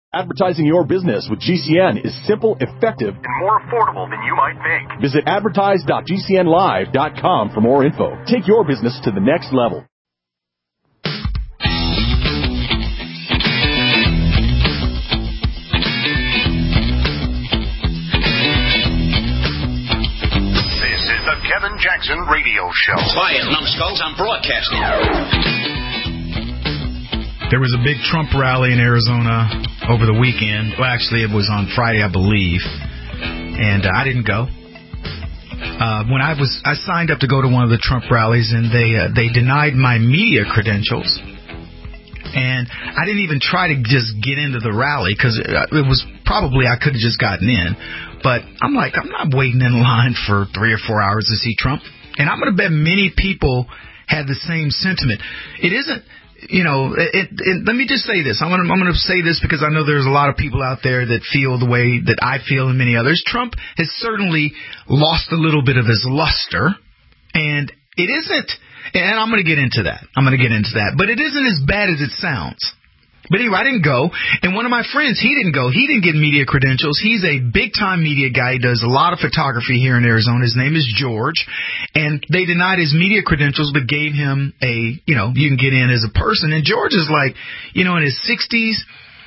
Advertising your business with GCN is simple, effective, and more affordable than you might think. Visit advertise.gcnlive.com for more info. Take your business to the next level. This is the Kevin Jackson Radio Show. Quiet, numbskulls, I'm broadcasting. There was a big Trump rally in Arizona over the weekend. Well, actually, it was on Friday, I believe, and I didn't go. When I signed up to go to one of the Trump rallies, and they denied my media credentials, and I didn't even try to just get into the rally because it was probably I could have just gotten in, but I'm like, I'm not waiting in line for 3 or 4 hours to see Trump, and I'm going to bet many people had the same sentiment. It isn't. You know, let me just say this. I'm going to say this because I know there's a lot of people out there that feel the way that I feel and many others. Trump has certainly lost a little bit of his luster, and it isn't, and I'm going to get into that. But it isn't as bad as it sounds. But anyway, I didn't go, and one of my friends, he didn't go. He didn't get media credentials. He's a big-time media guy. He does a lot of photography here in Arizona. His name is George, and they denied his media credentials but gave him you can get in as a person. And George is like, in his 60s.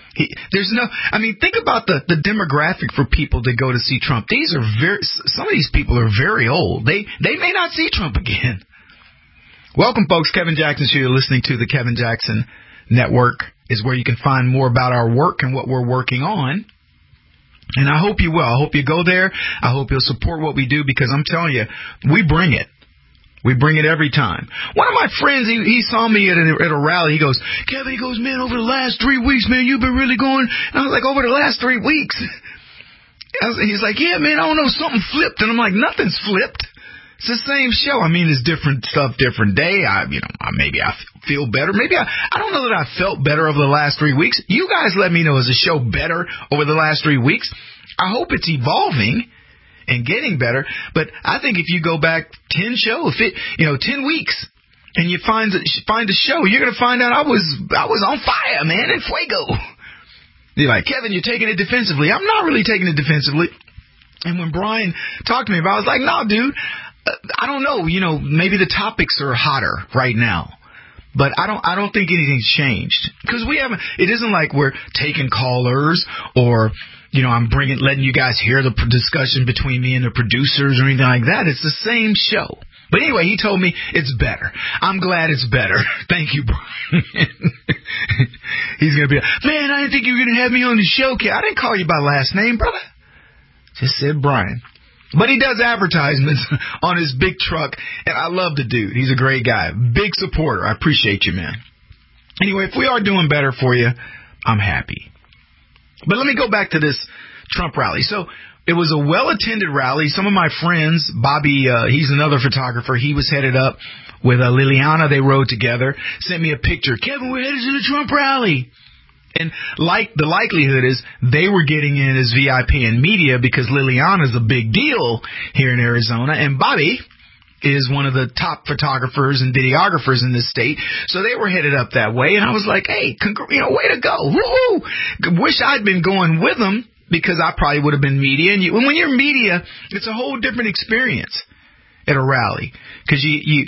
Think about the demographic for people that go to see Trump. Some of these people are very old. They may not see Trump again. Welcome, folks. Kevin Jackson Show. You're listening to the Kevin Jackson Network. Is where you can find more about our work and what we're working on. And I hope you will. I hope you go there. I hope you'll support what we do because I'm telling you, we bring it. We bring it every time. One of my friends, he saw me at a rally. He goes, Kevin, man, over the last 3 weeks, man, you've been really going. And I was like, over the last 3 weeks? He's like, yeah, man, I don't know, something flipped. And I'm like, nothing's flipped. It's the same show. It's different stuff, different day. Maybe I feel better. Maybe I don't know that I felt better over the last 3 weeks. You guys let me know, is the show better over the last 3 weeks? I hope it's evolving and getting better. But I think if you go back 10 shows, 10 weeks, and you find a show, you're going to find out I was on fire, man, in fuego. You're like, Kevin, you're taking it defensively. I'm not really taking it defensively. And when Brian talked to me about it, I was like, no, dude. I don't know, maybe the topics are hotter right now, but I don't think anything's changed because it isn't like we're taking callers or, I'm letting you guys hear the discussion between me and the producers or anything like that. It's the same show. But anyway, he told me it's better. I'm glad it's better. Thank you, Brian. He's going to be like, man, I didn't think you were going to have me on the show, kid. I didn't call you by last name, brother. Just said Brian. But he does advertisements on his big truck, and I love the dude. He's a great guy. Big supporter. I appreciate you, man. Anyway, if we are doing better for you, I'm happy. But let me go back to this Trump rally. So it was a well-attended rally. Some of my friends, Bobby, he's another photographer. He was headed up with Liliana. They rode together. Sent me a picture. Kevin, we're headed to the Trump rally. And the likelihood is they were getting in as VIP and media because Liliana's a big deal here in Arizona, and Bobby is one of the top photographers and videographers in this state. So they were headed up that way, and I was like, hey, way to go. Woo-hoo. Wish I'd been going with them because I probably would have been media. And when you're media, it's a whole different experience at a rally. Because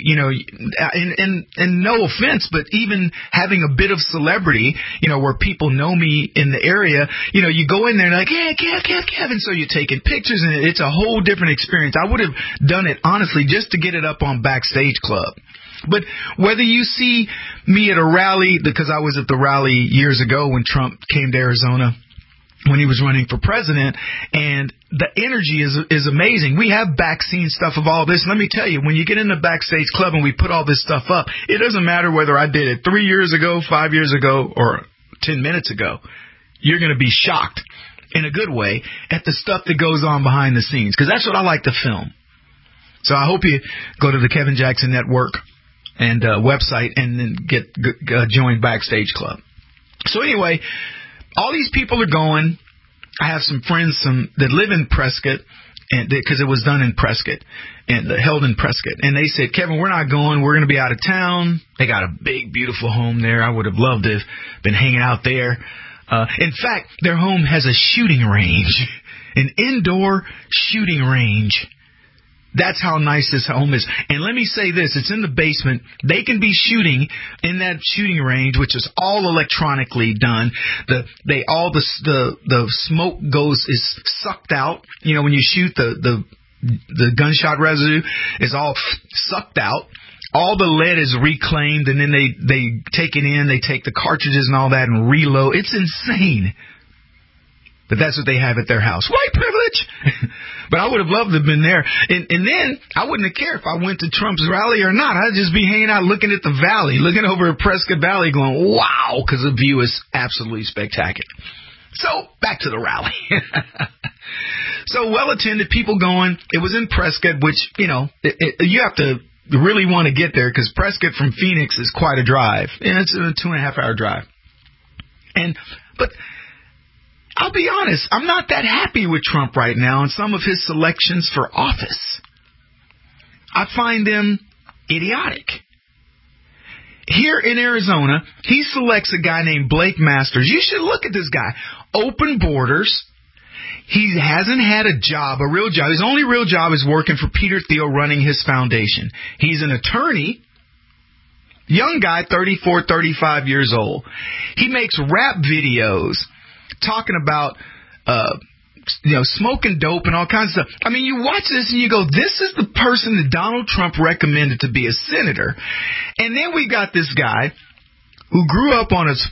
and no offense, but even having a bit of celebrity, where people know me in the area, you go in there and like, yeah, Kevin. So you're taking pictures and it's a whole different experience. I would have done it honestly just to get it up on Backstage Club. But whether you see me at a rally, because I was at the rally years ago when Trump came to Arizona, when he was running for president, and the energy is amazing. We have back-scene stuff of all this. Let me tell you, when you get in the Backstage Club and we put all this stuff up, it doesn't matter whether I did it 3 years ago, 5 years ago, or 10 minutes ago. You're going to be shocked, in a good way, at the stuff that goes on behind the scenes, because that's what I like to film. So I hope you go to the Kevin Jackson Network and website and then join Backstage Club. So anyway, all these people are going. I have some friends that live in Prescott, and because it was done in Prescott and held in Prescott, and they said, Kevin, we're not going. We're going to be out of town. They got a big, beautiful home there. I would have loved to have been hanging out there. In fact, their home has a shooting range, an indoor shooting range. That's how nice this home is. And let me say this, it's in the basement. They can be shooting in that shooting range, which is all electronically done. The smoke is sucked out. You know, when you shoot, the gunshot residue is all sucked out. All the lead is reclaimed, and then they take it in, they take the cartridges and all that and reload. It's insane. But that's what they have at their house. White privilege! But I would have loved to have been there. And then I wouldn't have cared if I went to Trump's rally or not. I'd just be hanging out looking at the valley, looking over at Prescott Valley going, wow, because the view is absolutely spectacular. So back to the rally. So well-attended, people going. It was in Prescott, which, you know, you have to really want to get there because Prescott from Phoenix is quite a drive. And it's a 2.5-hour drive. But I'll be honest, I'm not that happy with Trump right now and some of his selections for office. I find them idiotic. Here in Arizona, he selects a guy named Blake Masters. You should look at this guy. Open borders. He hasn't had a job, a real job. His only real job is working for Peter Thiel running his foundation. He's an attorney. Young guy, 34, 35 years old. He makes rap videos talking about, smoking dope and all kinds of stuff. I mean, you watch this and you go, this is the person that Donald Trump recommended to be a senator. And then we got this guy who grew up on his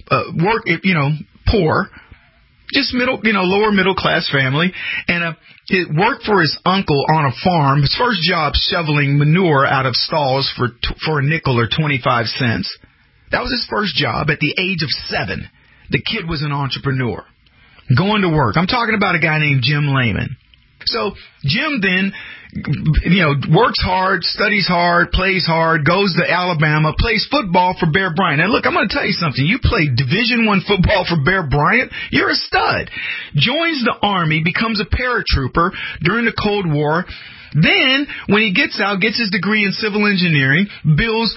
poor, just lower middle class family, and he worked for his uncle on a farm. His first job shoveling manure out of stalls for a nickel or 25 cents. That was his first job at the age of 7. The kid was an entrepreneur, going to work. I'm talking about a guy named Jim Lehman. So Jim then, works hard, studies hard, plays hard, goes to Alabama, plays football for Bear Bryant. And look, I'm going to tell you something. You play Division I football for Bear Bryant, you're a stud. Joins the Army, becomes a paratrooper during the Cold War. Then, when he gets out, gets his degree in civil engineering, becomes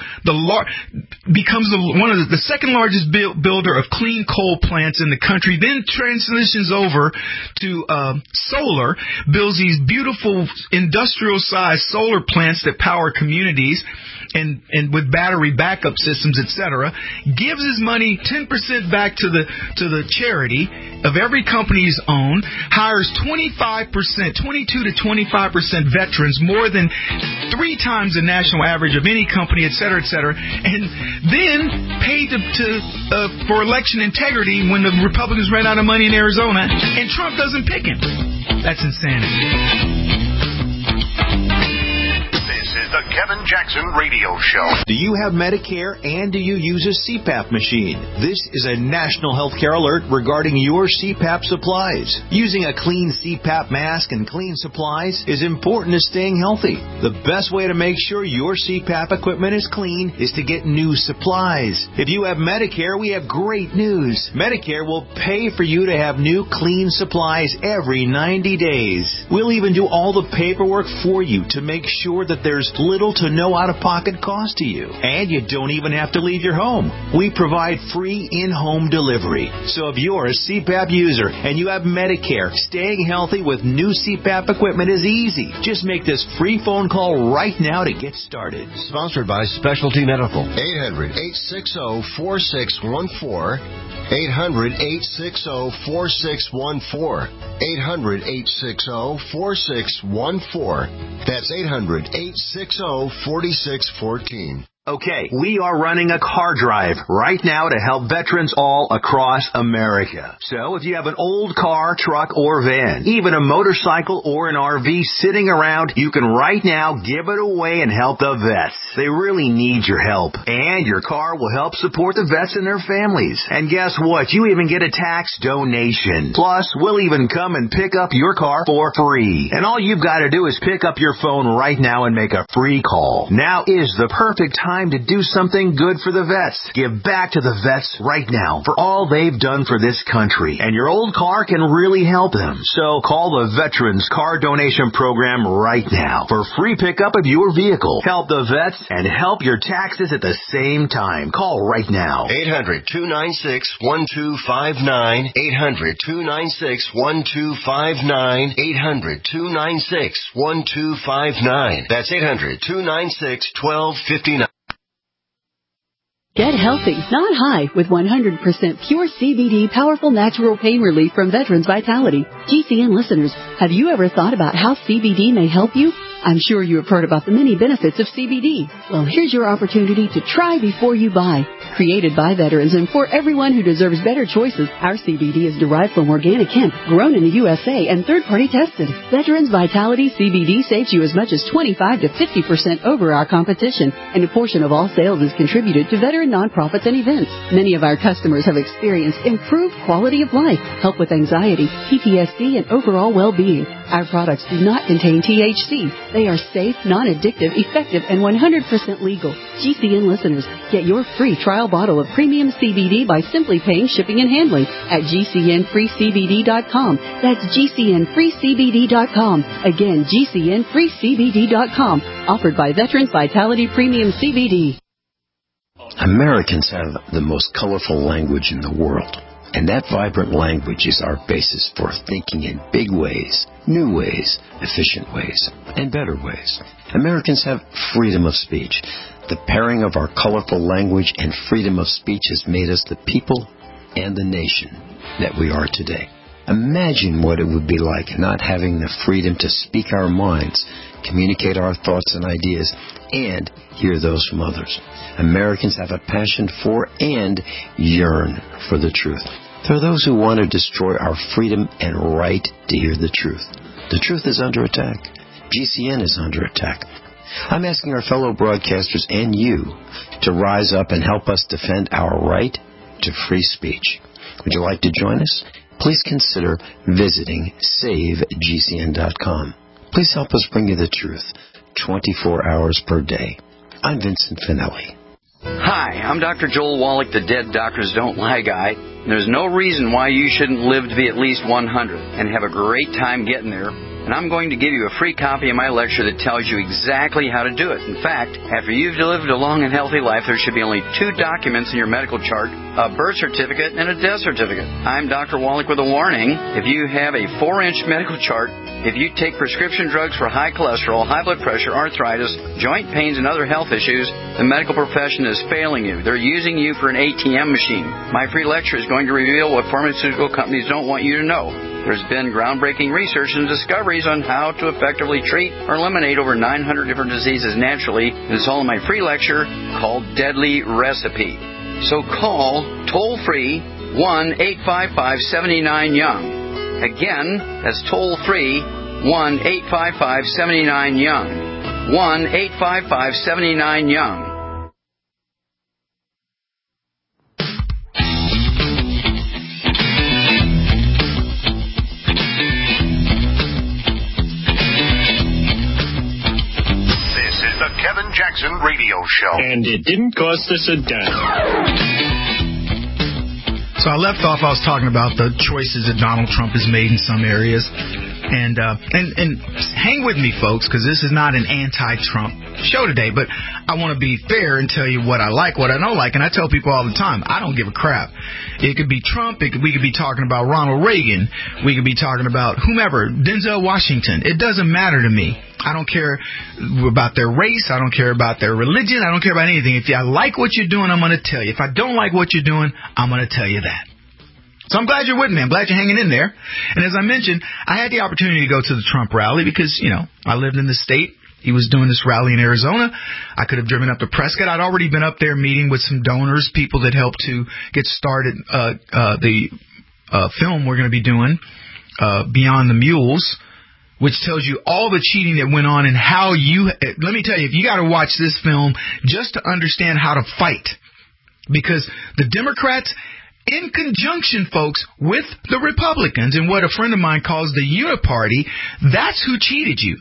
one of the second largest builder of clean coal plants in the country. Then transitions over to solar, builds these beautiful industrial-sized solar plants that power communities and with battery backup systems, etc. Gives his money 10% back to the charity of every company he's owned. Hires 22 to 25% veterans, more than 3 times the national average of any company, etc., etc. And then paid for election integrity when the Republicans ran out of money in Arizona, and Trump doesn't pick him. That's insanity. The Kevin Jackson Radio Show. Do you have Medicare and do you use a CPAP machine? This is a national healthcare alert regarding your CPAP supplies. Using a clean CPAP mask and clean supplies is important to staying healthy. The best way to make sure your CPAP equipment is clean is to get new supplies. If you have Medicare, we have great news. Medicare will pay for you to have new clean supplies every 90 days. We'll even do all the paperwork for you to make sure that there's little to no out-of-pocket cost to you. And you don't even have to leave your home. We provide free in-home delivery. So if you're a CPAP user and you have Medicare, staying healthy with new CPAP equipment is easy. Just make this free phone call right now to get started. Sponsored by Specialty Medical. 800-860-4614. 800-860-4614. 800-860-4614. That's 800-860-4614. Okay, we are running a car drive right now to help veterans all across America. So if you have an old car, truck, or van, even a motorcycle or an RV sitting around, you can right now give it away and help the vets. They really need your help. And your car will help support the vets and their families. And guess what? You even get a tax donation. Plus, we'll even come and pick up your car for free. And all you've got to do is pick up your phone right now and make a free call. Now is the perfect time time to do something good for the vets. Give back to the vets right now for all they've done for this country. And your old car can really help them. So call the Veterans Car Donation Program right now for free pickup of your vehicle. Help the vets and help your taxes at the same time. Call right now. 800-296-1259. 800-296-1259. 800-296-1259. That's 800-296-1259. Get healthy, not high, with 100% pure CBD powerful natural pain relief from Veterans Vitality. GCN listeners, have you ever thought about how CBD may help you? I'm sure you have heard about the many benefits of CBD. Well, here's your opportunity to try before you buy. Created by veterans and for everyone who deserves better choices, our CBD is derived from organic hemp, grown in the USA, and third-party tested. Veterans Vitality CBD saves you as much as 25 to 50% over our competition, and a portion of all sales is contributed to veteran nonprofits and events. Many of our customers have experienced improved quality of life, help with anxiety, PTSD, and overall well-being. Our products do not contain THC. They are safe, non-addictive, effective, and 100% legal. GCN listeners, get your free trial bottle of premium CBD by simply paying shipping and handling at GCNFreeCBD.com. That's GCNFreeCBD.com. Again, GCNFreeCBD.com. Offered by Veterans Vitality Premium CBD. Americans have the most colorful language in the world. And that vibrant language is our basis for thinking in big ways, new ways, efficient ways, and better ways. Americans have freedom of speech. The pairing of our colorful language and freedom of speech has made us the people and the nation that we are today. Imagine what it would be like not having the freedom to speak our minds, communicate our thoughts and ideas, and hear those from others. Americans have a passion for and yearn for the truth. There are those who want to destroy our freedom and right to hear the truth. The truth is under attack. GCN is under attack. I'm asking our fellow broadcasters and you to rise up and help us defend our right to free speech. Would you like to join us? Please consider visiting SaveGCN.com. Please help us bring you the truth 24 hours per day. I'm Vincent Finelli. Hi, I'm Dr. Joel Wallach, the Dead Doctors Don't Lie guy. There's no reason why you shouldn't live to be at least 100 and have a great time getting there. And I'm going to give you a free copy of my lecture that tells you exactly how to do it. In fact, after you've lived a long and healthy life, there should be only 2 documents in your medical chart, a birth certificate and a death certificate. I'm Dr. Wallach with a warning. If you have a 4-inch medical chart, if you take prescription drugs for high cholesterol, high blood pressure, arthritis, joint pains, and other health issues, the medical profession is failing you. They're using you for an ATM machine. My free lecture is going to reveal what pharmaceutical companies don't want you to know. There's been groundbreaking research and discoveries on how to effectively treat or eliminate over 900 different diseases naturally. And it's all in my free lecture called Deadly Recipe. So call toll-free 1-855-79-YOUNG. Again, that's toll-free 1-855-79-YOUNG. 1-855-79-YOUNG. The Kevin Jackson Radio Show. And it didn't cost us a dime. So I left off, I was talking about the choices that Donald Trump has made in some areas. And hang with me, folks, because this is not an anti-Trump show today. But I want to be fair and tell you what I like, what I don't like. And I tell people all the time, I don't give a crap. It could be Trump. We could be talking about Ronald Reagan. We could be talking about whomever, Denzel Washington. It doesn't matter to me. I don't care about their race. I don't care about their religion. I don't care about anything. If I like what you're doing, I'm going to tell you. If I don't like what you're doing, I'm going to tell you that. So I'm glad you're with me. I'm glad you're hanging in there. And as I mentioned, I had the opportunity to go to the Trump rally because, I lived in the state. He was doing this rally in Arizona. I could have driven up to Prescott. I'd already been up there meeting with some donors, people that helped to get started the film we're going to be doing, Beyond the Mules, which tells you all the cheating that went on and how let me tell you, if you got to watch this film just to understand how to fight. Because the Democrats, in conjunction, folks, with the Republicans and what a friend of mine calls the uniparty, that's who cheated you.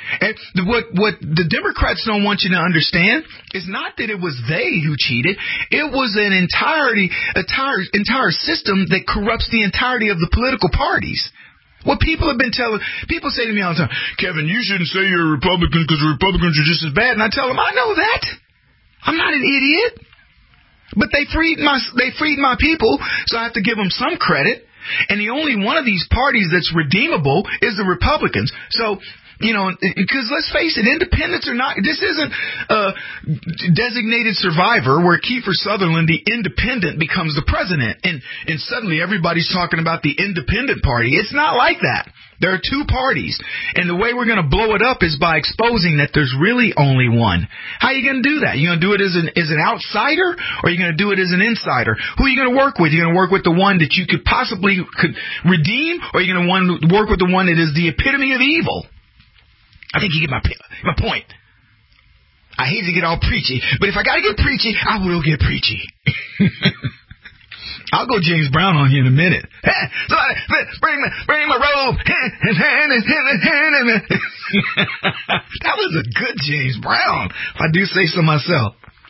And what the Democrats don't want you to understand is not that it was they who cheated. It was an entire system that corrupts the entirety of the political parties. What people have been telling, people say to me all the time, Kevin, you shouldn't say you're a Republican because the Republicans are just as bad. And I tell them, I know that. I'm not an idiot. But they freed my people, so I have to give them some credit. And the only one of these parties that's redeemable is the Republicans. So, because let's face it, independents are not, this isn't a designated survivor where Kiefer Sutherland, the independent, becomes the president. And suddenly everybody's talking about the independent party. It's not like that. There are two parties. And the way we're going to blow it up is by exposing that there's really only one. How are you going to do that? You going to do it as an outsider, or are you going to do it as an insider? Who are you going to work with? Are you going to work with the one that you could redeem, or are you going to work with the one that is the epitome of evil? I think you get my point. I hate to get all preachy, but if I got to get preachy, I will get preachy. I'll go James Brown on you in a minute. Somebody, bring my robe. That was a good James Brown, if I do say so myself.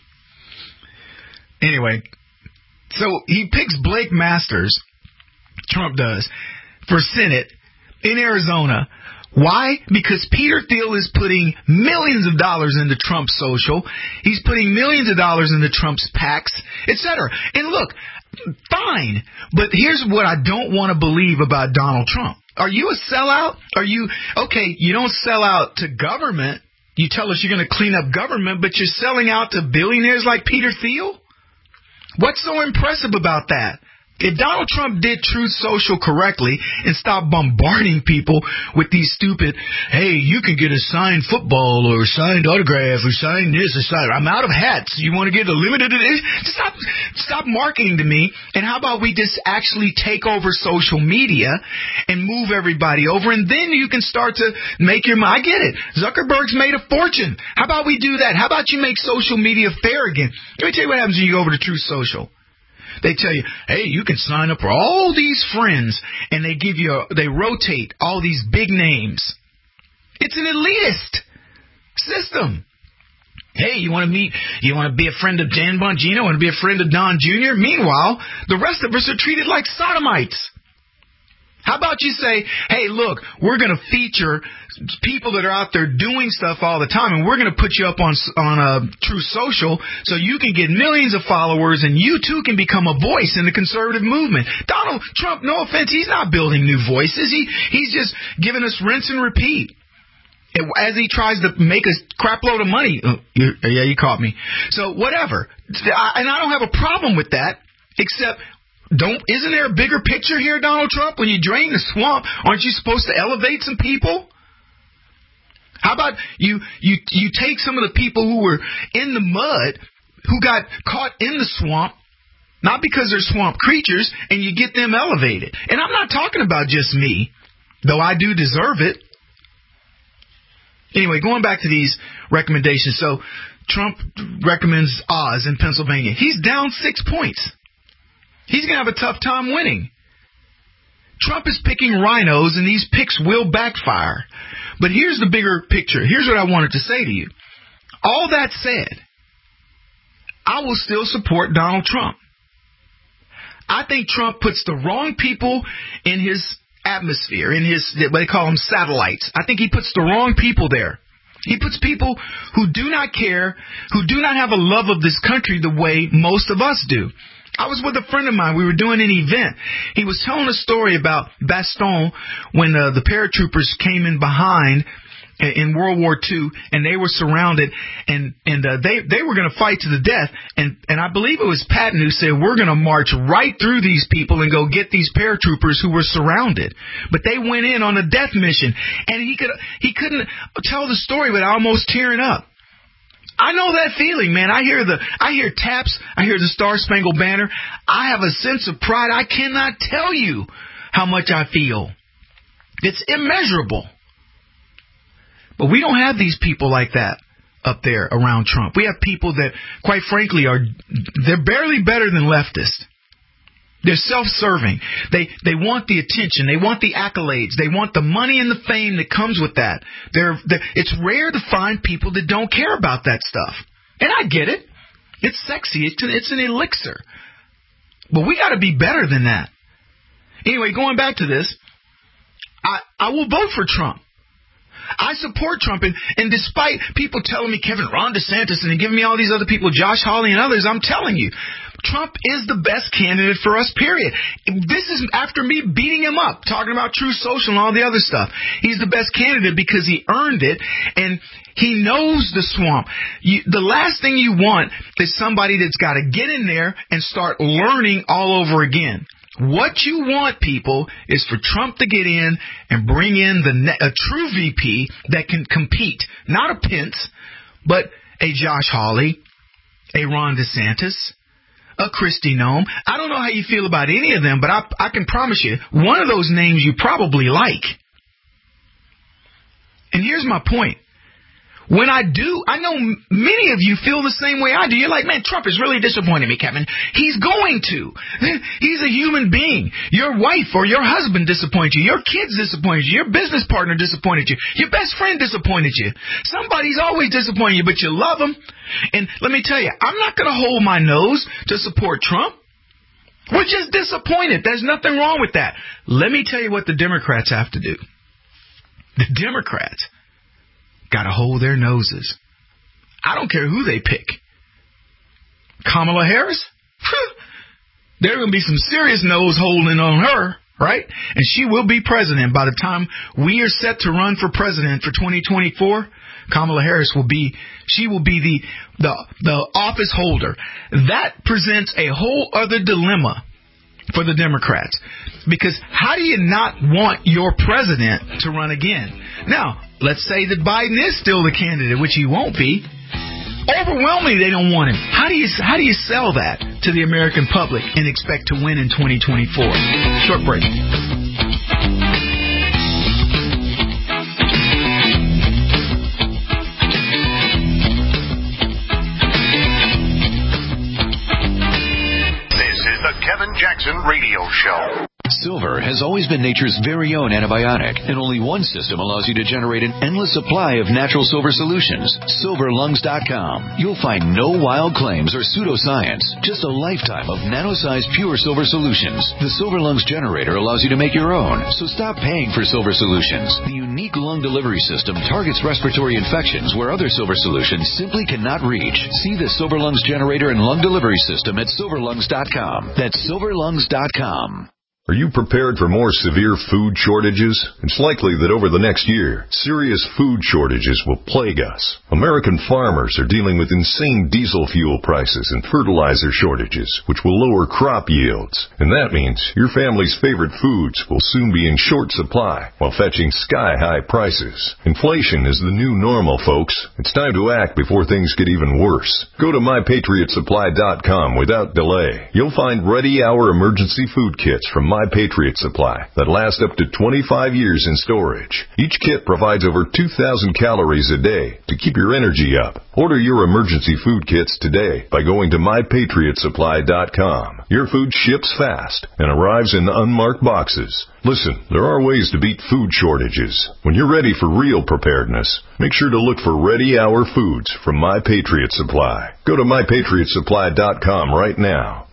Anyway, so he picks Blake Masters, Trump does, for Senate in Arizona. Why? Because Peter Thiel is putting millions of dollars into Trump's social. He's putting millions of dollars into Trump's PACs, etc. And look, fine. But here's what I don't want to believe about Donald Trump. Are you a sellout? You don't sell out to government. You tell us you're going to clean up government, but you're selling out to billionaires like Peter Thiel? What's so impressive about that? If Donald Trump did Truth Social correctly and stopped bombarding people with these stupid, hey, you can get a signed football or a signed autograph or sign this or sign, I'm out of hats. You want to get a limited edition? Stop marketing to me. And how about we just actually take over social media and move everybody over, and then you can start to make your money. I get it. Zuckerberg's made a fortune. How about we do that? How about you make social media fair again? Let me tell you what happens when you go over to Truth Social. They tell you, hey, you can sign up for all these friends, and they rotate all these big names. It's an elitist system. Hey, you want to be a friend of Dan Bongino, want to be a friend of Don Jr.? Meanwhile, the rest of us are treated like sodomites. How about you say, hey, look, we're going to feature people that are out there doing stuff all the time, and we're going to put you up on Truth Social so you can get millions of followers, and you too can become a voice in the conservative movement. Donald Trump, no offense, he's not building new voices. He's just giving us rinse and repeat. As he tries to make a crap load of money. Yeah, you caught me. So whatever. And I don't have a problem with that, except... Isn't there a bigger picture here, Donald Trump? When you drain the swamp, aren't you supposed to elevate some people? How about you take some of the people who were in the mud, who got caught in the swamp, not because they're swamp creatures, and you get them elevated? And I'm not talking about just me, though I do deserve it. Anyway, going back to these recommendations. So Trump recommends Oz in Pennsylvania. He's down 6 points. He's going to have a tough time winning. Trump is picking rhinos, and these picks will backfire. But here's the bigger picture. Here's what I wanted to say to you. All that said, I will still support Donald Trump. I think Trump puts the wrong people in his atmosphere, in his, what they call them, satellites. I think he puts the wrong people there. He puts people who do not care, who do not have a love of this country the way most of us do. I was with a friend of mine. We were doing an event. He was telling a story about Bastogne when the paratroopers came in behind in World War II, and they were surrounded, and they were going to fight to the death. And I believe it was Patton who said, we're going to march right through these people and go get these paratroopers who were surrounded. But they went in on a death mission, and he couldn't tell the story without almost tearing up. I know that feeling, man. I hear taps. I hear the Star Spangled Banner. I have a sense of pride. I cannot tell you how much I feel. It's immeasurable. But we don't have these people like that up there around Trump. We have people that, quite frankly, they're barely better than leftists. They're self-serving. They want the attention. They want the accolades. They want the money and the fame that comes with that. It's rare to find people that don't care about that stuff. And I get it. It's sexy. It's an elixir. But we got to be better than that. Anyway, going back to this, I will vote for Trump. I support Trump, and despite people telling me, Kevin, Ron DeSantis, and giving me all these other people, Josh Hawley and others, I'm telling you, Trump is the best candidate for us, period. This is after me beating him up, talking about Truth Social and all the other stuff. He's the best candidate because he earned it, and he knows the swamp. The last thing you want is somebody that's got to get in there and start learning all over again. What you want, people, is for Trump to get in and bring in a true VP that can compete. Not a Pence, but a Josh Hawley, a Ron DeSantis, a Kristi Noem. I don't know how you feel about any of them, but I can promise you, one of those names you probably like. And here's my point. When I know many of you feel the same way I do. You're like, man, Trump is really disappointing me, Kevin. He's going to. He's a human being. Your wife or your husband disappointed you. Your kids disappointed you. Your business partner disappointed you. Your best friend disappointed you. Somebody's always disappointing you, but you love them. And let me tell you, I'm not going to hold my nose to support Trump. We're just disappointed. There's nothing wrong with that. Let me tell you what the Democrats have to do. The Democrats got to hold their noses. I don't care who they pick. Kamala Harris? There's going to be some serious nose holding on her, right? And she will be president. By the time we are set to run for president for 2024, Kamala Harris will be the office holder. That presents a whole other dilemma for the Democrats. Because how do you not want your president to run again? Now, let's say that Biden is still the candidate, which he won't be. Overwhelmingly, they don't want him. How do you sell that to the American public and expect to win in 2024? Short break. Kevin Jackson Radio Show. Silver has always been nature's very own antibiotic, and only one system allows you to generate an endless supply of natural silver solutions. SilverLungs.com. You'll find no wild claims or pseudoscience, just a lifetime of nano-sized pure silver solutions. The Silver Lungs generator allows you to make your own, so stop paying for silver solutions. The unique lung delivery system targets respiratory infections where other silver solutions simply cannot reach. See the Silver Lungs generator and lung delivery system at SilverLungs.com. That's SilverLungs.com. Are you prepared for more severe food shortages? It's likely that over the next year, serious food shortages will plague us. American farmers are dealing with insane diesel fuel prices and fertilizer shortages, which will lower crop yields. And that means your family's favorite foods will soon be in short supply while fetching sky-high prices. Inflation is the new normal, folks. It's time to act before things get even worse. Go to MyPatriotSupply.com without delay. You'll find ready-hour emergency food kits from My Patriot Supply that last up to 25 years in storage. Each kit provides over 2,000 calories a day to keep your energy up. Order your emergency food kits today by going to MyPatriotSupply.com. Your food ships fast and arrives in unmarked boxes. Listen, there are ways to beat food shortages. When you're ready for real preparedness, make sure to look for ready-hour foods from My Patriot Supply. Go to MyPatriotSupply.com right now.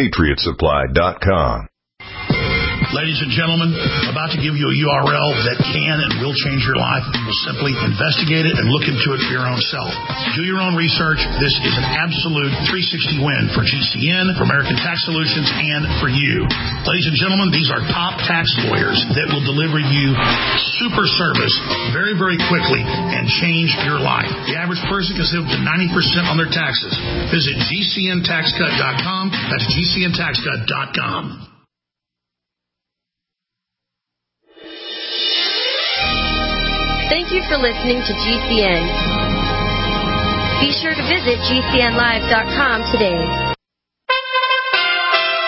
MyPatriotSupply.com. Ladies and gentlemen, I'm about to give you a URL that can and will change your life. You will simply investigate it and look into it for your own self. Do your own research. This is an absolute 360 win for GCN, for American Tax Solutions, and for you. Ladies and gentlemen, these are top tax lawyers that will deliver you super service very, very quickly and change your life. The average person can save up to 90% on their taxes. Visit GCNTaxCut.com. That's GCNTaxCut.com. Thank you for listening to GCN. Be sure to visit GCNlive.com today.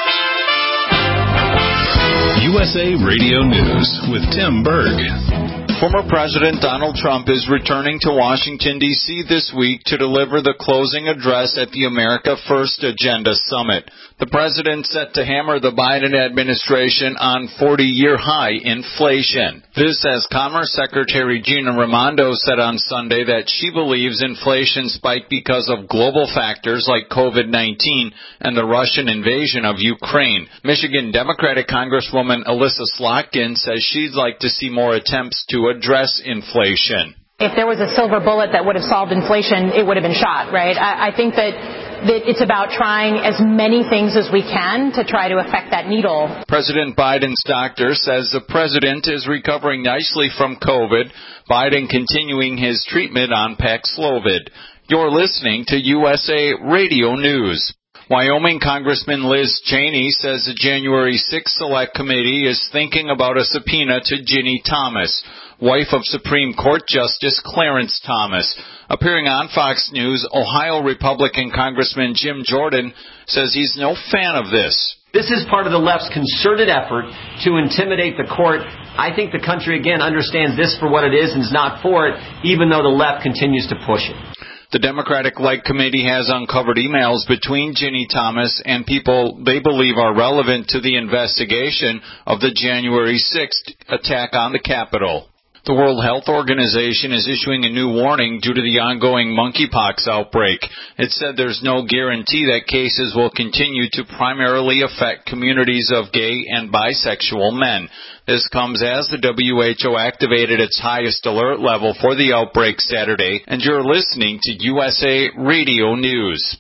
USA Radio News with Tim Berg. Former President Donald Trump is returning to Washington, D.C. this week to deliver the closing address at the America First Agenda Summit. The president set to hammer the Biden administration on 40-year high inflation. This as Commerce Secretary Gina Raimondo said on Sunday that she believes inflation spiked because of global factors like COVID-19 and the Russian invasion of Ukraine. Michigan Democratic Congresswoman Alyssa Slotkin says she'd like to see more attempts to address inflation. If there was a silver bullet that would have solved inflation, it would have been shot, right? I think that it's about trying as many things as we can to try to affect that needle. President Biden's doctor says the president is recovering nicely from COVID, Biden continuing his treatment on Paxlovid. You're listening to USA Radio News. Wyoming Congressman Liz Cheney says the January 6th Select Committee is thinking about a subpoena to Ginny Thomas, wife of Supreme Court Justice Clarence Thomas. Appearing on Fox News, Ohio Republican Congressman Jim Jordan says he's no fan of this. This is part of the left's concerted effort to intimidate the court. I think the country, again, understands this for what it is and is not for it, even though the left continues to push it. The Democratic-led committee has uncovered emails between Ginny Thomas and people they believe are relevant to the investigation of the January 6th attack on the Capitol. The World Health Organization is issuing a new warning due to the ongoing monkeypox outbreak. It said there's no guarantee that cases will continue to primarily affect communities of gay and bisexual men. This comes as the WHO activated its highest alert level for the outbreak Saturday, and you're listening to USA Radio News.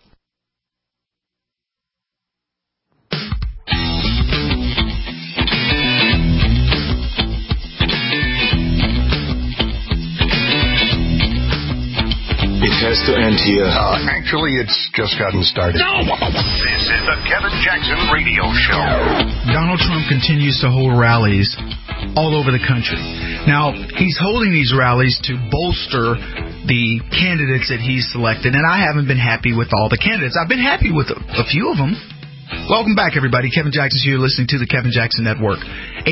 It has to end here. Actually, it's just gotten started. No! This is the Kevin Jackson Radio Show. Donald Trump continues to hold rallies all over the country. Now, he's holding these rallies to bolster the candidates that he's selected, and I haven't been happy with all the candidates. I've been happy with a few of them. Welcome back, everybody. Kevin Jackson's here, listening to the Kevin Jackson Network.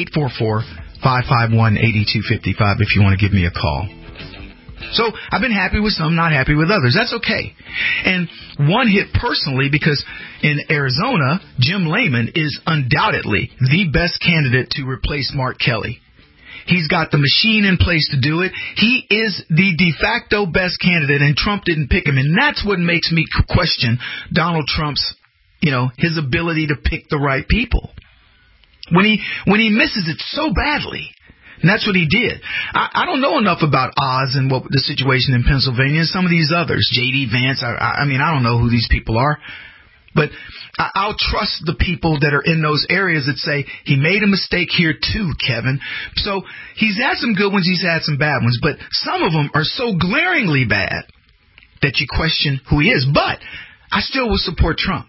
844-551-8255 if you want to give me a call. So I've been happy with some, not happy with others. That's okay. And one hit personally because in Arizona, Jim Layman is undoubtedly the best candidate to replace Mark Kelly. He's got the machine in place to do it. He is the de facto best candidate, and Trump didn't pick him. And that's what makes me question Donald Trump's, his ability to pick the right people. When he misses it so badly. And that's what he did. I don't know enough about Oz and what the situation in Pennsylvania and some of these others. J.D. Vance, I don't know who these people are. But I'll trust the people that are in those areas that say, he made a mistake here too, Kevin. So he's had some good ones, he's had some bad ones. But some of them are so glaringly bad that you question who he is. But I still will support Trump.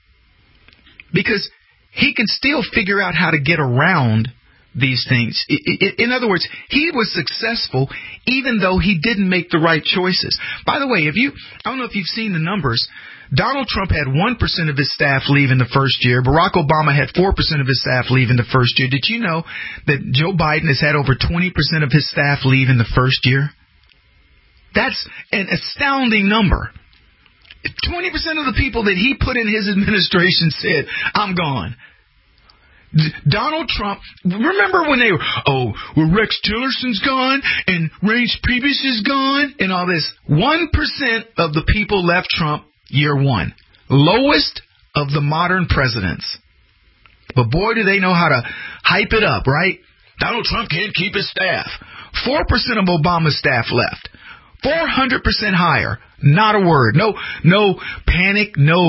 Because he can still figure out how to get around these things. In other words, he was successful even though he didn't make the right choices. By the way, I don't know if you've seen the numbers. Donald Trump had 1% of his staff leave in the first year. Barack Obama had 4% of his staff leave in the first year. Did you know that Joe Biden has had over 20% of his staff leave in the first year? That's an astounding number. 20% of the people that he put in his administration said, I'm gone. Donald Trump, remember when they were, Rex Tillerson's gone and Reince Priebus is gone and all this. 1% of the people left Trump year one. Lowest of the modern presidents. But boy, do they know how to hype it up, right? Donald Trump can't keep his staff. 4% of Obama's staff left. 400% higher. Not a word. No panic.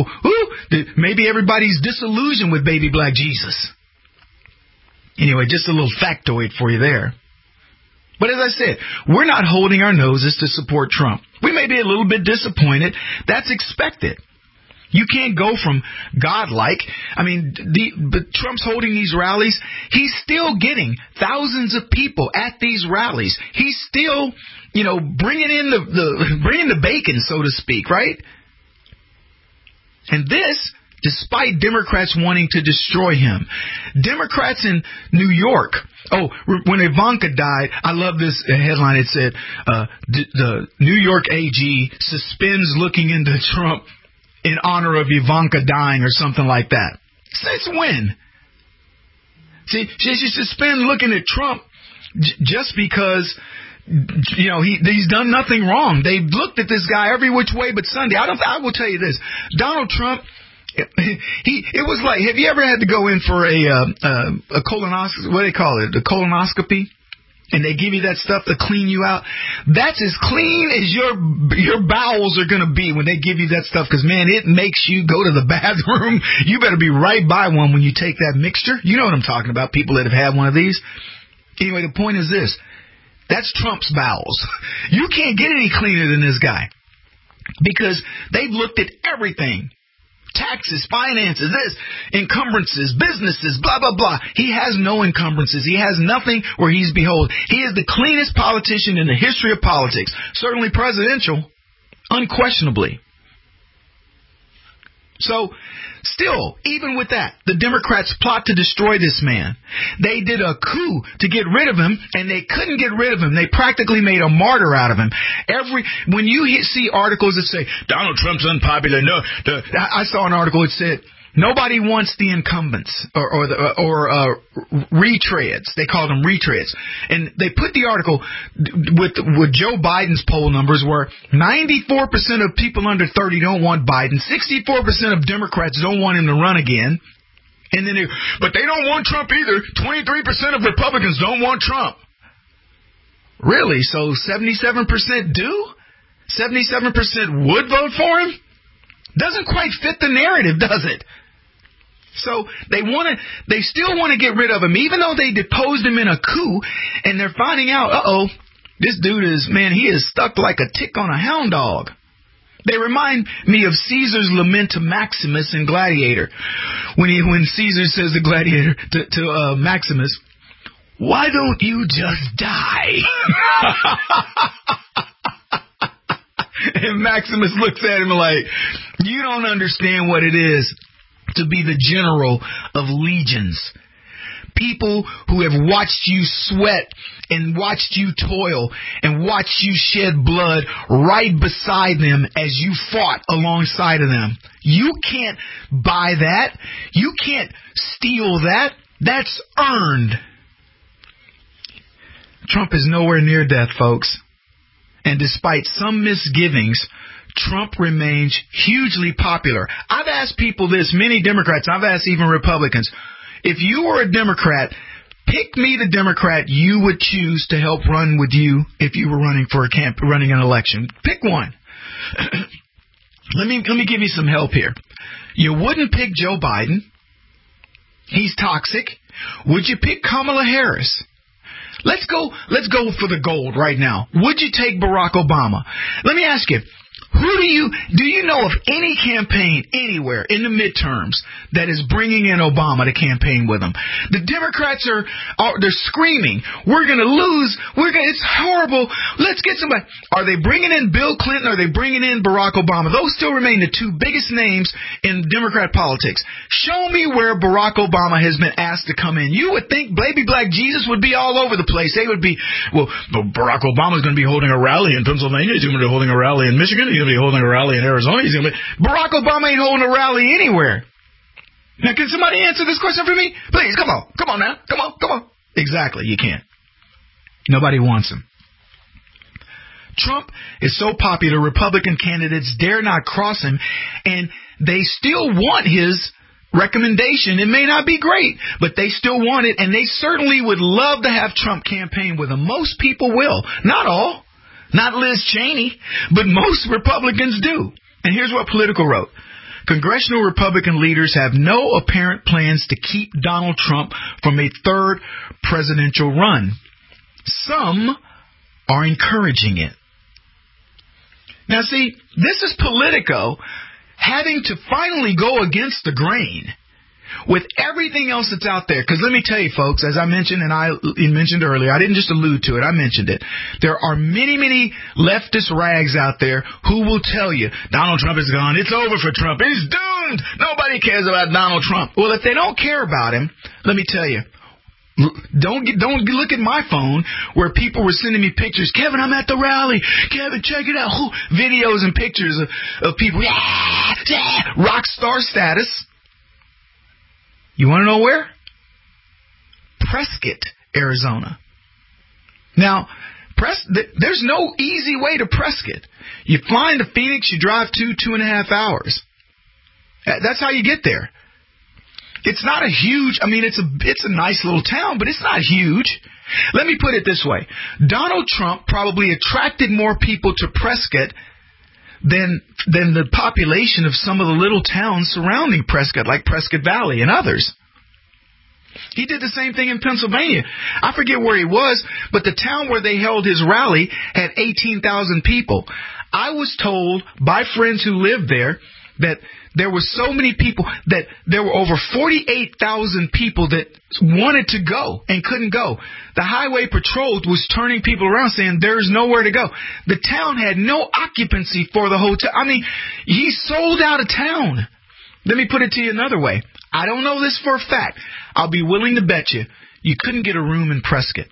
Maybe everybody's disillusioned with baby black Jesus. Anyway, just a little factoid for you there. But as I said, we're not holding our noses to support Trump. We may be a little bit disappointed. That's expected. You can't go from godlike. But Trump's holding these rallies. He's still getting thousands of people at these rallies. He's still, bringing in the bacon, so to speak, right? And this despite Democrats wanting to destroy him. Democrats in New York, when Ivanka died, I love this headline. It said, the New York AG suspends looking into Trump in honor of Ivanka dying or something like that. Since when? See, she suspend looking at Trump just because, you know, he's done nothing wrong. They've looked at this guy every which way but Sunday. I will tell you this. Donald Trump, it was like, have you ever had to go in for a colonoscopy? What do they call it? A colonoscopy? And they give you that stuff to clean you out. That's as clean as your bowels are going to be when they give you that stuff. Because, man, it makes you go to the bathroom. You better be right by one when you take that mixture. You know what I'm talking about, people that have had one of these. Anyway, the point is this. That's Trump's bowels. You can't get any cleaner than this guy. Because they've looked at everything. Taxes, finances, encumbrances, businesses, blah, blah, blah. He has no encumbrances. He has nothing where he's behold. He is the cleanest politician in the history of politics. Certainly presidential, unquestionably. So, still, even with that, the Democrats plot to destroy this man. They did a coup to get rid of him, and they couldn't get rid of him. They practically made a martyr out of him. When you see articles that say, Donald Trump's unpopular, I saw an article that said, nobody wants the incumbents or retreads. They call them retreads. And they put the article with Joe Biden's poll numbers where 94% of people under 30 don't want Biden. 64% of Democrats don't want him to run again. And then but they don't want Trump either. 23% of Republicans don't want Trump. Really? So 77% do? 77% would vote for him? Doesn't quite fit the narrative, does it? So they still want to get rid of him, even though they deposed him in a coup, and they're finding out, this dude he is stuck like a tick on a hound dog. They remind me of Caesar's lament to Maximus in Gladiator. When Caesar says to Gladiator, to Maximus, why don't you just die? And Maximus looks at him like, you don't understand what it is to be the general of legions. People who have watched you sweat and watched you toil and watched you shed blood right beside them as you fought alongside of them. You can't buy that. You can't steal that. That's earned. Trump is nowhere near death, folks. And despite some misgivings, Trump remains hugely popular. I've asked people this, many Democrats, I've asked even Republicans, if you were a Democrat, pick me the Democrat you would choose to help run with you if you were running an election. Pick one. Let me give you some help here. You wouldn't pick Joe Biden. He's toxic. Would you pick Kamala Harris? Let's go for the gold right now. Would you take Barack Obama? Let me ask you, do you know of any campaign anywhere in the midterms that is bringing in Obama to campaign with him? The Democrats they're screaming, we're going to lose. It's horrible. Let's get somebody. Are they bringing in Bill Clinton? Are they bringing in Barack Obama? Those still remain the two biggest names in Democrat politics. Show me where Barack Obama has been asked to come in. You would think baby black Jesus would be all over the place. They would be, Barack Obama's going to be holding a rally in Pennsylvania. He's going to be holding a rally in Michigan. He's going to be holding a rally in Arizona. Barack Obama ain't holding a rally anywhere. Now, can somebody answer this question for me? Please, come on now. Come on. Exactly, you can't. Nobody wants him. Trump is so popular, Republican candidates dare not cross him, and they still want his recommendation. It may not be great, but they still want it, and they certainly would love to have Trump campaign with them. Most people will. Not all. Not Liz Cheney, but most Republicans do. And here's what Politico wrote. Congressional Republican leaders have no apparent plans to keep Donald Trump from a third presidential run. Some are encouraging it. Now, see, this is Politico having to finally go against the grain. with everything else that's out there, because let me tell you, folks, as I mentioned, and I mentioned earlier, I didn't just allude to it, I mentioned it. There are many, many leftist rags out there who will tell you, Donald Trump is gone, it's over for Trump, he's doomed, nobody cares about Donald Trump. Well, if they don't care about him, let me tell you, don't look at my phone where people were sending me pictures. Kevin, I'm at the rally. Kevin, check it out. Videos and pictures of people. Rock star status. You want to know where? Prescott, Arizona. Now, there's no easy way to Prescott. You fly into Phoenix, you drive 2.5 hours. That's how you get there. It's not a huge, it's a nice little town, but it's not huge. Let me put it this way. Donald Trump probably attracted more people to Prescott than the population of some of the little towns surrounding Prescott, like Prescott Valley and others. He did the same thing in Pennsylvania. I forget where he was, but the town where they held his rally had 18,000 people. I was told by friends who lived there that there were so many people that there were over 48,000 people that wanted to go and couldn't go. The highway patrol was turning people around saying there's nowhere to go. The town had no occupancy for the hotel. He sold out of town. Let me put it to you another way. I don't know this for a fact. I'll be willing to bet you couldn't get a room in Prescott.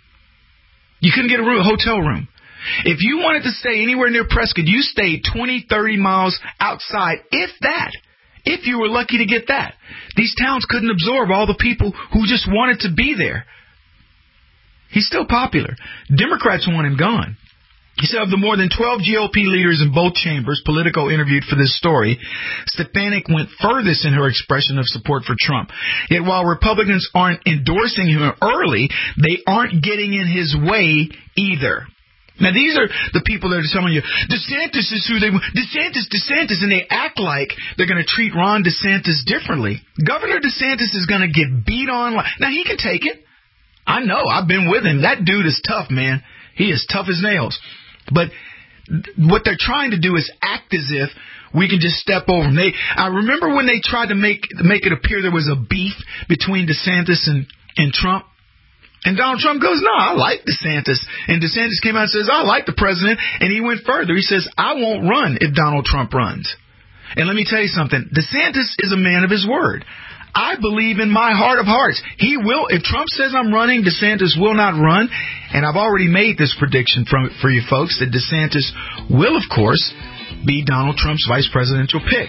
You couldn't get a hotel room. If you wanted to stay anywhere near Prescott, you stayed 20, 30 miles outside, if that, if you were lucky to get that. These towns couldn't absorb all the people who just wanted to be there. He's still popular. Democrats want him gone. He said of the more than 12 GOP leaders in both chambers, Politico interviewed for this story, Stefanik went furthest in her expression of support for Trump. Yet while Republicans aren't endorsing him early, they aren't getting in his way either. Now, these are the people that are telling you, DeSantis is who they want. DeSantis, and they act like they're going to treat Ron DeSantis differently. Governor DeSantis is going to get beat on. Now, he can take it. I know. I've been with him. That dude is tough, man. He is tough as nails. But what they're trying to do is act as if we can just step over him. I remember when they tried to make it appear there was a beef between DeSantis and Trump. And Donald Trump goes, no, I like DeSantis. And DeSantis came out and says, I like the president. And he went further. He says, I won't run if Donald Trump runs. And let me tell you something. DeSantis is a man of his word. I believe in my heart of hearts. He will. If Trump says I'm running, DeSantis will not run. And I've already made this prediction for you folks that DeSantis will, of course, be Donald Trump's vice presidential pick.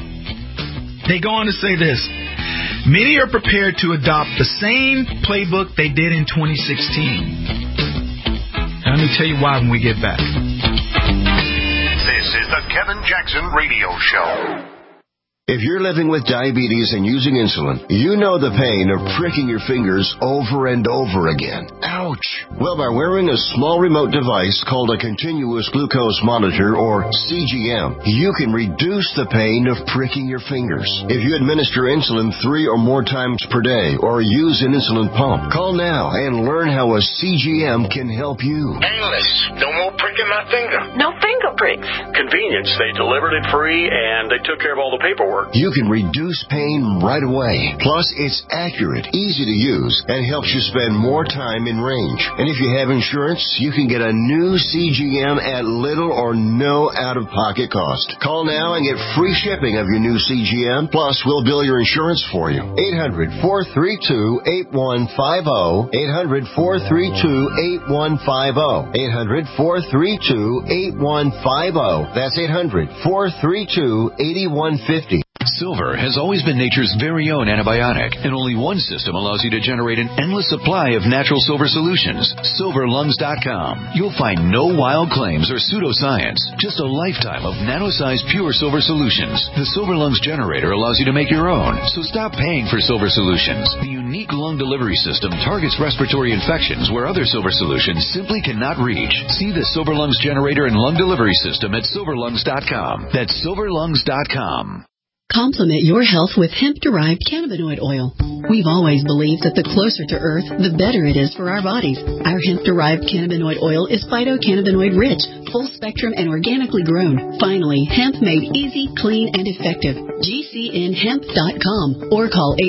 They go on to say this. Many are prepared to adopt the same playbook they did in 2016. Let me tell you why when we get back. This is the Kevin Jackson Radio Show. If you're living with diabetes and using insulin, you know the pain of pricking your fingers over and over again. Ouch! Well, by wearing a small remote device called a continuous glucose monitor, or CGM, you can reduce the pain of pricking your fingers. If you administer insulin 3 or more times per day or use an insulin pump, call now and learn how a CGM can help you. Painless. No more pricking my finger. No finger pricks. Convenience. They delivered it free and they took care of all the paperwork. You can reduce pain right away. Plus, it's accurate, easy to use, and helps you spend more time in range. And if you have insurance, you can get a new CGM at little or no out-of-pocket cost. Call now and get free shipping of your new CGM. Plus, we'll bill your insurance for you. 800-432-8150. 800-432-8150. 800-432-8150. That's 800-432-8150. Silver has always been nature's very own antibiotic, and only one system allows you to generate an endless supply of natural silver solutions. SilverLungs.com. You'll find no wild claims or pseudoscience, just a lifetime of nano-sized pure silver solutions. The Silver Lungs generator allows you to make your own, so stop paying for silver solutions. The unique lung delivery system targets respiratory infections where other silver solutions simply cannot reach. See the Silver Lungs generator and lung delivery system at SilverLungs.com. That's SilverLungs.com. Complement your health with hemp-derived cannabinoid oil. We've always believed that the closer to Earth, the better it is for our bodies. Our hemp-derived cannabinoid oil is phytocannabinoid-rich, full-spectrum, and organically grown. Finally, hemp made easy, clean, and effective. GCNhemp.com or call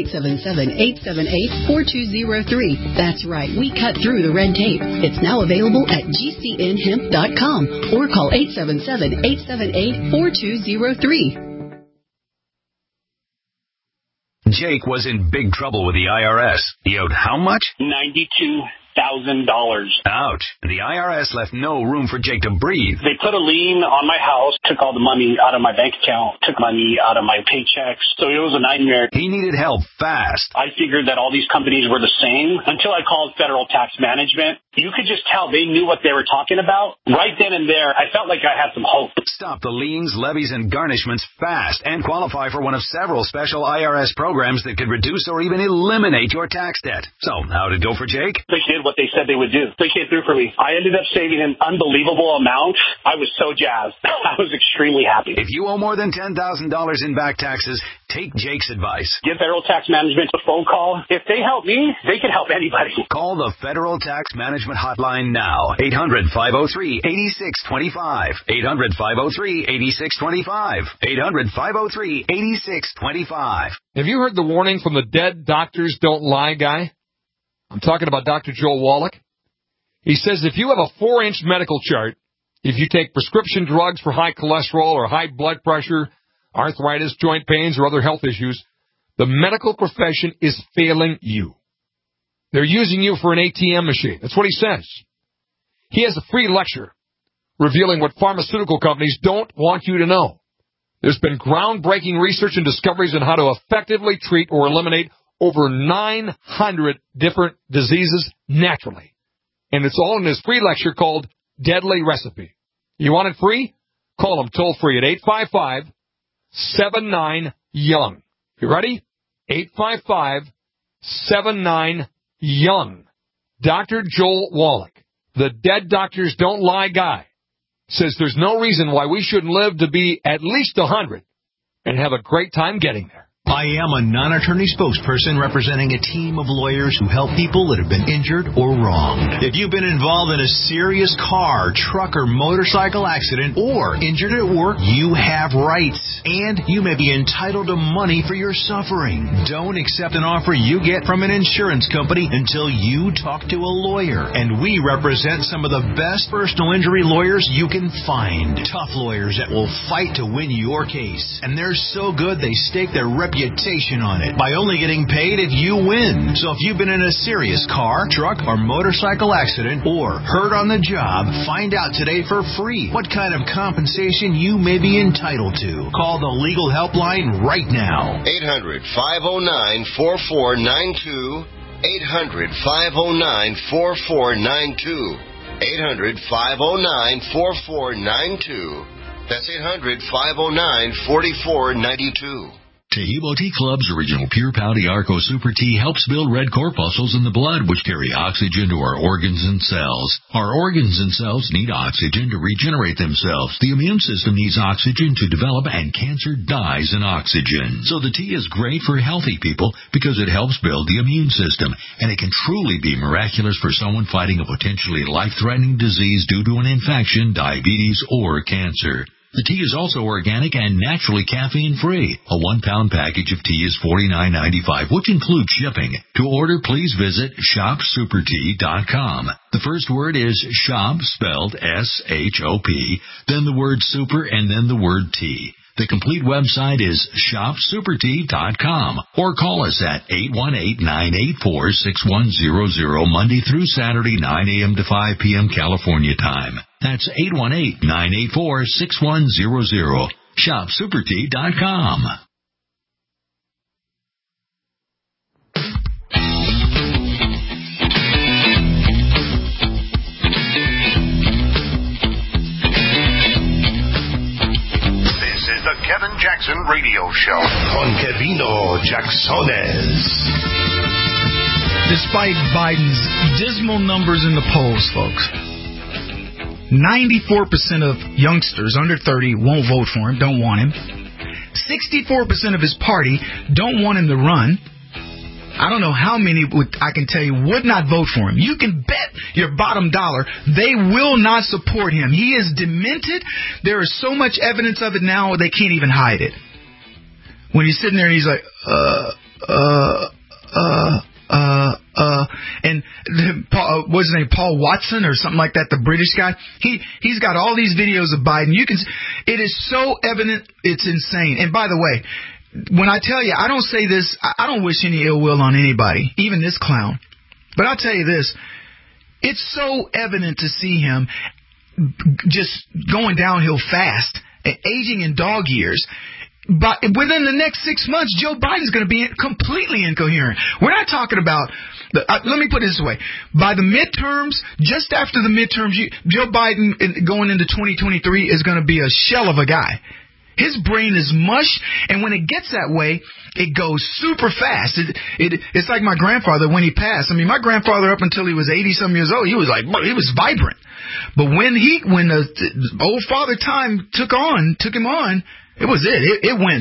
877-878-4203. That's right, we cut through the red tape. It's now available at GCNhemp.com or call 877-878-4203. Jake was in big trouble with the IRS. He owed how much? $92,000. Ouch. The IRS left no room for Jake to breathe. They put a lien on my house, took all the money out of my bank account, took money out of my paychecks. So it was a nightmare. He needed help fast. I figured that all these companies were the same until I called Federal Tax Management. You could just tell they knew what they were talking about. Right then and there, I felt like I had some hope. Stop the liens, levies, and garnishments fast and qualify for one of several special IRS programs that could reduce or even eliminate your tax debt. So, how'd it go for Jake? They did what they said they would do. They came through for me. I ended up saving an unbelievable amount. I was so jazzed. I was extremely happy. If you owe more than $10,000 in back taxes, take Jake's advice. Give Federal Tax Management a phone call. If they help me, they can help anybody. Call the Federal Tax Management hotline now. 800-503-8625. 800-503-8625. 800-503-8625. Have you heard the warning from the Dead Doctors Don't Lie guy? I'm talking about Dr. Joel Wallach. He says if you have a 4-inch medical chart, if you take prescription drugs for high cholesterol or high blood pressure, arthritis, joint pains, or other health issues, the medical profession is failing you. They're using you for an ATM machine. That's what he says. He has a free lecture revealing what pharmaceutical companies don't want you to know. There's been groundbreaking research and discoveries on how to effectively treat or eliminate over 900 different diseases naturally. And it's all in his free lecture called Deadly Recipe. You want it free? Call him toll-free at 855-79-YOUNG. You ready? 855-79-YOUNG. Dr. Joel Wallach, the Dead Doctors Don't Lie guy, says there's no reason why we shouldn't live to be at least 100 and have a great time getting there. I am a non-attorney spokesperson representing a team of lawyers who help people that have been injured or wronged. If you've been involved in a serious car, truck, or motorcycle accident or injured at work, you have rights, and you may be entitled to money for your suffering. Don't accept an offer you get from an insurance company until you talk to a lawyer, and we represent some of the best personal injury lawyers you can find. Tough lawyers that will fight to win your case, and they're so good they stake their reputation on it by only getting paid if you win. So if you've been in a serious car, truck, or motorcycle accident or hurt on the job, find out today for free what kind of compensation you may be entitled to. Call the legal helpline right now. 800-509-4492. 800-509-4492. 800-509-4492. That's 800-509-4492. Taheebo Tea Club's original Pure Pouty Arco Super Tea helps build red corpuscles in the blood, which carry oxygen to our organs and cells. Our organs and cells need oxygen to regenerate themselves. The immune system needs oxygen to develop, and cancer dies in oxygen. So the tea is great for healthy people because it helps build the immune system, and it can truly be miraculous for someone fighting a potentially life-threatening disease due to an infection, diabetes, or cancer. The tea is also organic and naturally caffeine-free. A 1-pound package of tea is $49.95, which includes shipping. To order, please visit shopsupertea.com. The first word is shop, spelled S-H-O-P, then the word super, and then the word tea. The complete website is shopsupertea.com, or call us at 818-984-6100 Monday through Saturday, 9 a.m. to 5 p.m. California time. That's 818-984-6100. Shopsupertea.com. The Kevin Jackson Radio Show. Con Kevino Jacksones. Despite Biden's dismal numbers in the polls, folks, 94% of youngsters under 30 won't vote for him, don't want him. 64% of his party don't want him to run. I don't know how many I can tell you would not vote for him. You can bet your bottom dollar they will not support him. He is demented. There is so much evidence of it now they can't even hide it. When he's sitting there and he's like, and what's his name, Paul Watson or something like that, the British guy. He's got all these videos of Biden. It is so evident, it's insane. And by the way, when I tell you, I don't say this, I don't wish any ill will on anybody, even this clown. But I'll tell you this, it's so evident to see him just going downhill fast, aging in dog years. But within the next 6 months, Joe Biden's going to be completely incoherent. We're not talking about, let me put it this way. By the midterms, just after the midterms, Joe Biden going into 2023 is going to be a shell of a guy. His brain is mush, and when it gets that way, it goes super fast. It's like my grandfather when he passed. I mean, my grandfather, up until he was 80-some years old, he was vibrant. But when the old father time took him on, it was it. It went.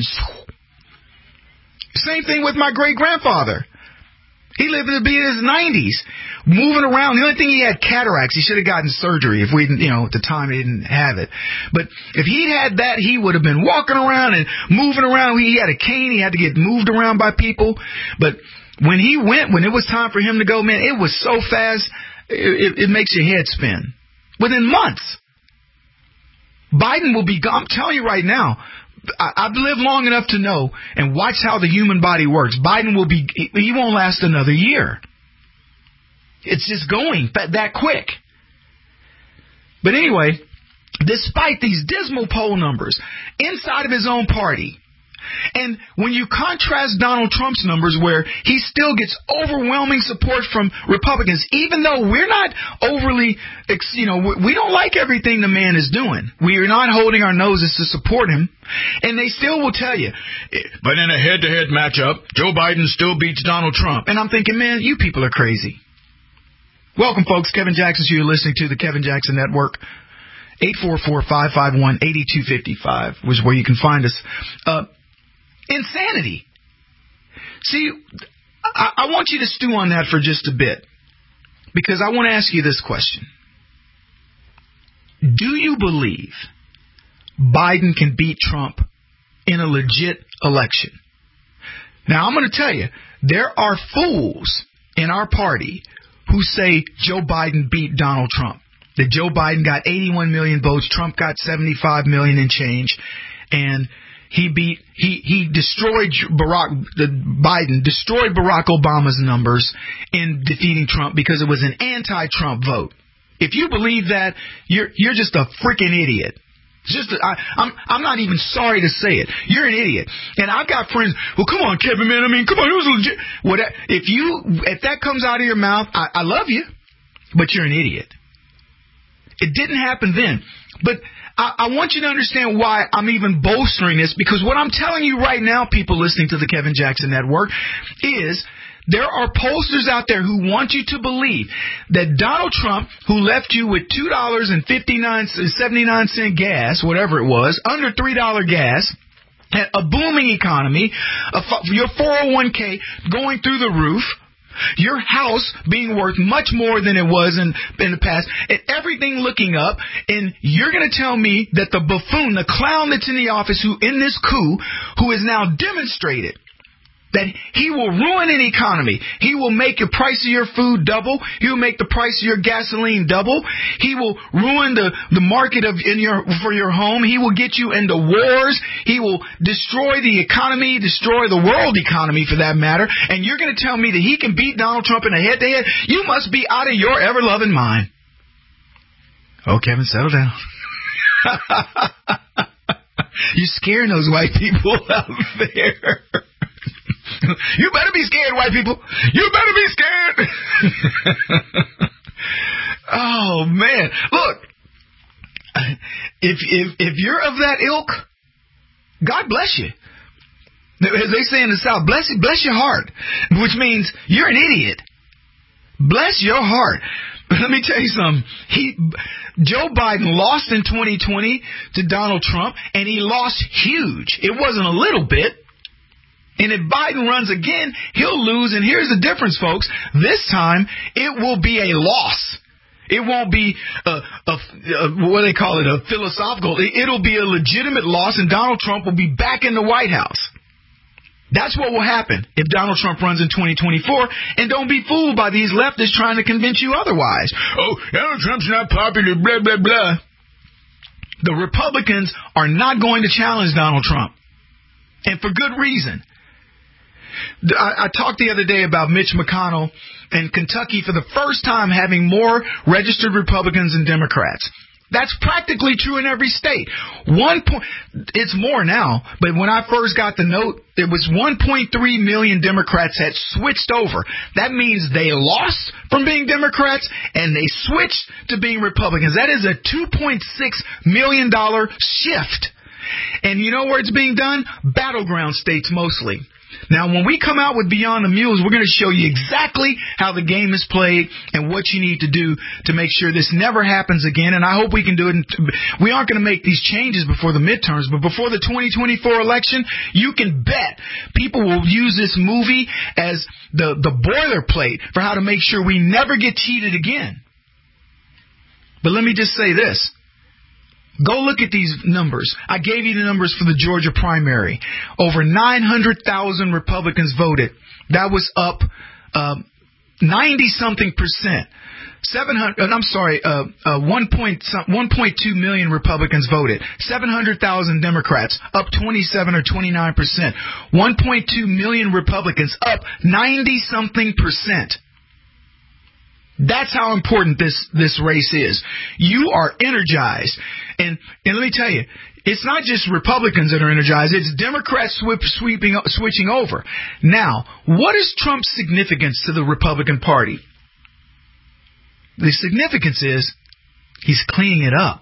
Same thing with my great-grandfather. He lived to be in his 90s, moving around. The only thing, he had cataracts. He should have gotten surgery if we didn't, at the time he didn't have it. But if he had that, he would have been walking around and moving around. He had a cane. He had to get moved around by people. But when it was time for him to go, man, it was so fast, it makes your head spin. Within months, Biden will be gone. I'm telling you right now, I've lived long enough to know and watch how the human body works. Biden he won't last another year. It's just going that quick. But anyway, despite these dismal poll numbers inside of his own party, and when you contrast Donald Trump's numbers where he still gets overwhelming support from Republicans, even though we're not overly, we don't like everything the man is doing. We are not holding our noses to support him. And they still will tell you, but in a head-to-head matchup, Joe Biden still beats Donald Trump. And I'm thinking, man, you people are crazy. Welcome, folks. Kevin Jackson, so you're listening to the Kevin Jackson Network. 844-551-8255 was where you can find us. Insanity. See, I want you to stew on that for just a bit, because I want to ask you this question. Do you believe Biden can beat Trump in a legit election? Now, I'm going to tell you, there are fools in our party who say Joe Biden beat Donald Trump, that Joe Biden got 81 million votes, Trump got 75 million and change, and he destroyed Biden destroyed Barack Obama's numbers in defeating Trump because it was an anti-Trump vote. If you believe that, you're just a freaking idiot. I'm not even sorry to say it. You're an idiot. And I've got friends. Well, come on, Kevin, man. I mean, come on, it was legit. If that comes out of your mouth, I love you, but you're an idiot. It didn't happen then, but I want you to understand why I'm even bolstering this, because what I'm telling you right now, people listening to the Kevin Jackson Network, is there are pollsters out there who want you to believe that Donald Trump, who left you with $2.79 gas, whatever it was, under $3 gas, a booming economy, your 401k going through the roof, your house being worth much more than it was in the past, and everything looking up, and you're going to tell me that the buffoon, the clown that's in the office, who in this coup, who has now demonstrated that he will ruin an economy. He will make the price of your food double. He will make the price of your gasoline double. He will ruin the market for your home. He will get you into wars. He will destroy the economy, destroy the world economy for that matter. And you're going to tell me that he can beat Donald Trump in a head-to-head? You must be out of your ever-loving mind. Oh, Kevin, settle down. You're scaring those white people out there. You better be scared, white people. You better be scared. Oh, man. Look, if you're of that ilk, God bless you. As they say in the South, bless your heart, which means you're an idiot. Bless your heart. Let me tell you something. Joe Biden lost in 2020 to Donald Trump, and he lost huge. It wasn't a little bit. And if Biden runs again, he'll lose. And here's the difference, folks. This time, it will be a loss. It won't be what they call it, a philosophical. It'll be a legitimate loss, and Donald Trump will be back in the White House. That's what will happen if Donald Trump runs in 2024. And don't be fooled by these leftists trying to convince you otherwise. Oh, Donald Trump's not popular, blah, blah, blah. The Republicans are not going to challenge Donald Trump. And for good reason. I talked the other day about Mitch McConnell and Kentucky for the first time having more registered Republicans than Democrats. That's practically true in every state. It's more now, but when I first got the note, it was 1.3 million Democrats had switched over. That means they lost from being Democrats and they switched to being Republicans. That is a $2.6 million shift. And you know where it's being done? Battleground states mostly. Now, when we come out with Beyond the Mules, we're going to show you exactly how the game is played and what you need to do to make sure this never happens again. And I hope we can do it. We aren't going to make these changes before the midterms, but before the 2024 election, you can bet people will use this movie as the boilerplate for how to make sure we never get cheated again. But let me just say this. Go look at these numbers. I gave you the numbers for the Georgia primary. Over 900,000 Republicans voted. That was up 90-something percent. 1.2 million Republicans voted. 700,000 Democrats, up 27 or 29%. 1.2 million Republicans, up 90-something percent. That's how important this race is. You are energized. And let me tell you, it's not just Republicans that are energized. It's Democrats switching over. Now, what is Trump's significance to the Republican Party? The significance is he's cleaning it up.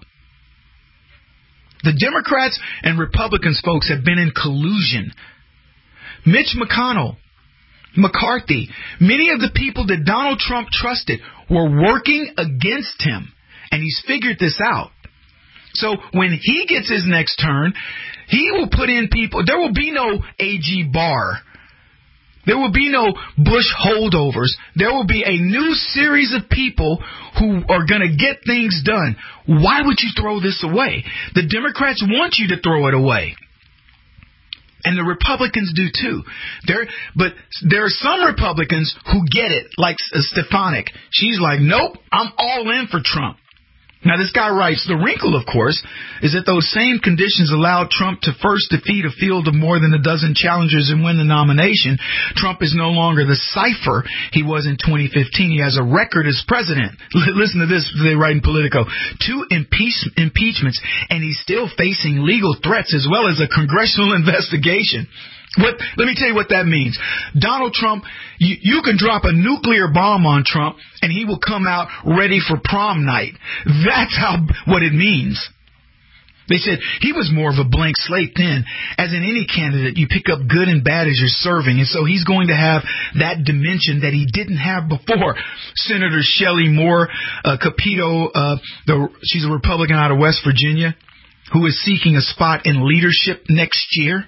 The Democrats and Republicans, folks, have been in collusion. Mitch McConnell, McCarthy, many of the people that Donald Trump trusted were working against him, and he's figured this out. So when he gets his next turn, he will put in people. There will be no A.G. Barr. There will be no Bush holdovers. There will be a new series of people who are going to get things done. Why would you throw this away? The Democrats want you to throw it away. And the Republicans do too. But there are some Republicans who get it, like Stefanik. She's like, nope, I'm all in for Trump. Now, this guy writes, the wrinkle, of course, is that those same conditions allowed Trump to first defeat a field of more than a dozen challengers and win the nomination. Trump is no longer the cipher he was in 2015. He has a record as president. Listen to this, they write in Politico. 2 impeachments, and he's still facing legal threats as well as a congressional investigation. Let me tell you what that means. Donald Trump, you can drop a nuclear bomb on Trump and he will come out ready for prom night. That's what it means. They said he was more of a blank slate then. As in any candidate, you pick up good and bad as you're serving. And so he's going to have that dimension that he didn't have before. Senator Shelley Moore Capito, she's a Republican out of West Virginia, who is seeking a spot in leadership next year.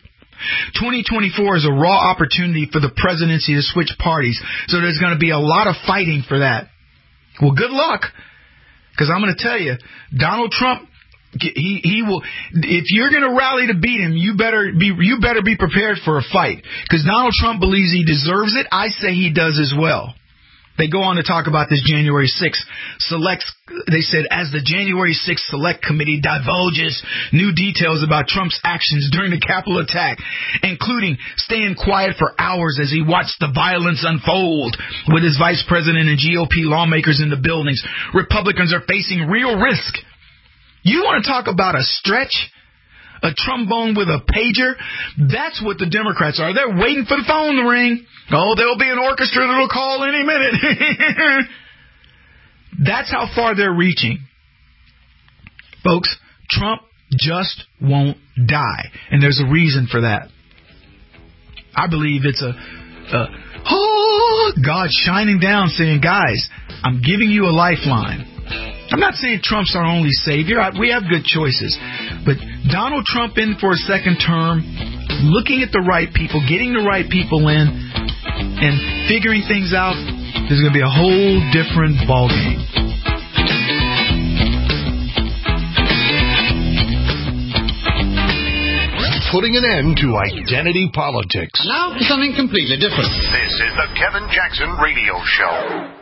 2024 is a raw opportunity for the presidency to switch parties. So there's going to be a lot of fighting for that. Well, good luck. Because I'm going to tell you, Donald Trump, he will. If you're going to rally to beat him, you better be prepared for a fight. Because Donald Trump believes he deserves it. I say he does as well. They go on to talk about this January 6th they said, as the January 6th Select Committee divulges new details about Trump's actions during the Capitol attack, including staying quiet for hours as he watched the violence unfold with his vice president and GOP lawmakers in the buildings, Republicans are facing real risk. You want to talk about a stretch? A trombone with a pager? That's what the Democrats are. They're waiting for the phone to ring. Oh, there'll be an orchestra that'll call any minute. That's how far they're reaching. Folks, Trump just won't die. And there's a reason for that. I believe it's God shining down saying, guys, I'm giving you a lifeline. I'm not saying Trump's our only savior. We have good choices. But Donald Trump in for a second term, looking at the right people, getting the right people in, and figuring things out, there's going to be a whole different ballgame. Putting an end to identity politics. Now for something completely different. This is the Kevin Jackson Radio Show.